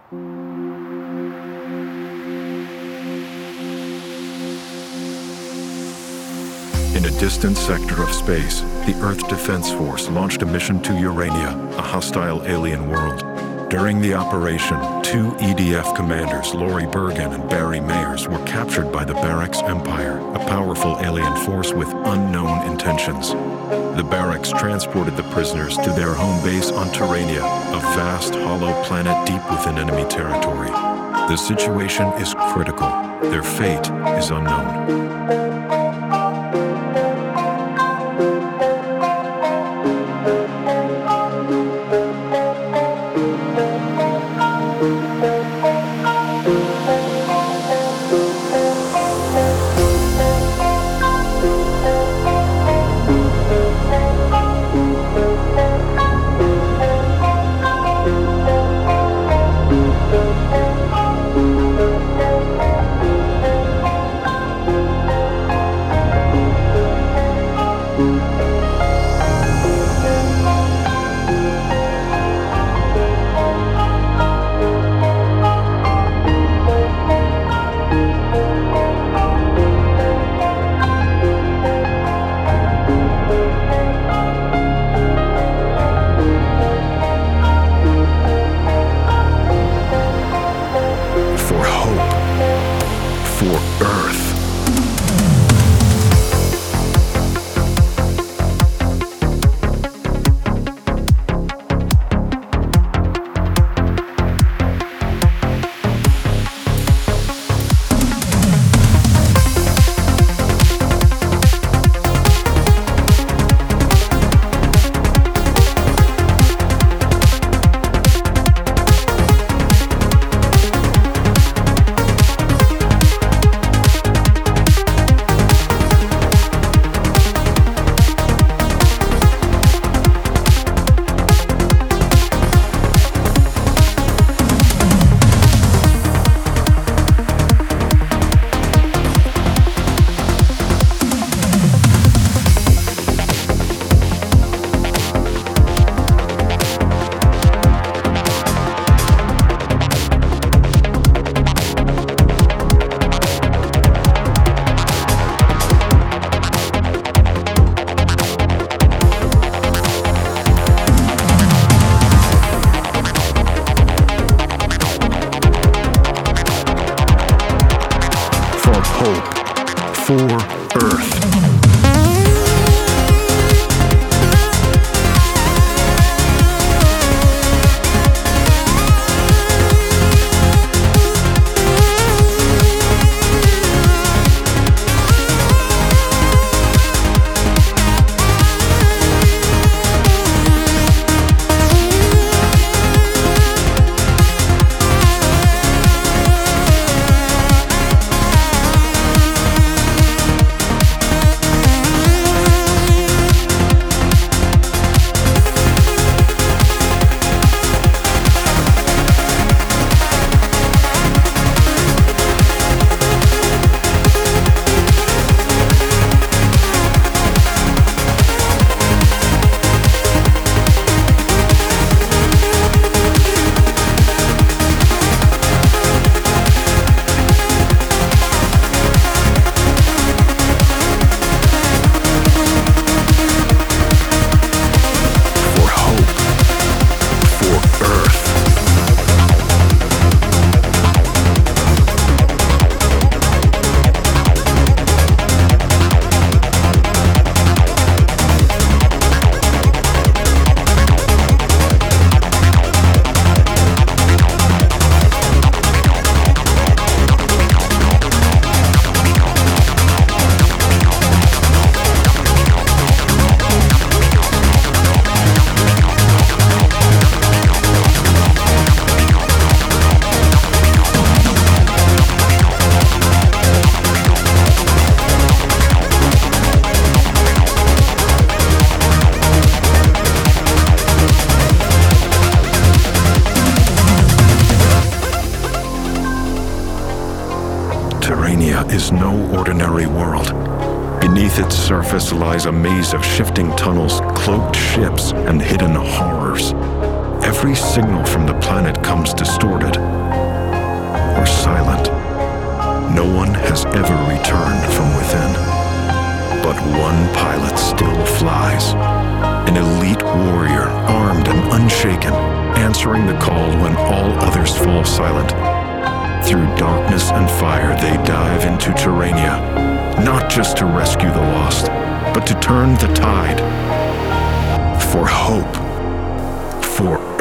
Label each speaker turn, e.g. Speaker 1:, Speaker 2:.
Speaker 1: In a distant sector of space, the Earth Defense Force launched a mission to Urania, a hostile alien world. During the operation, 2 EDF commanders, Lori Bergen and Barry Mayers, were captured by the Barracks Empire, a powerful alien force with unknown intentions. The Barracks transported the prisoners to their home base on Terrania, a vast, hollow planet deep within enemy territory. The situation is critical. Their fate is unknown. is no ordinary world. Beneath its surface lies a maze of shifting tunnels, cloaked ships, and hidden horrors. every signal from the planet comes distorted or silent. No one has ever returned from within. But one pilot still flies. An elite warrior, armed and unshaken, answering the call when all others fall silent. Through darkness and fire, they dive into Terrania, not just to rescue the lost, but to turn the tide. For hope. For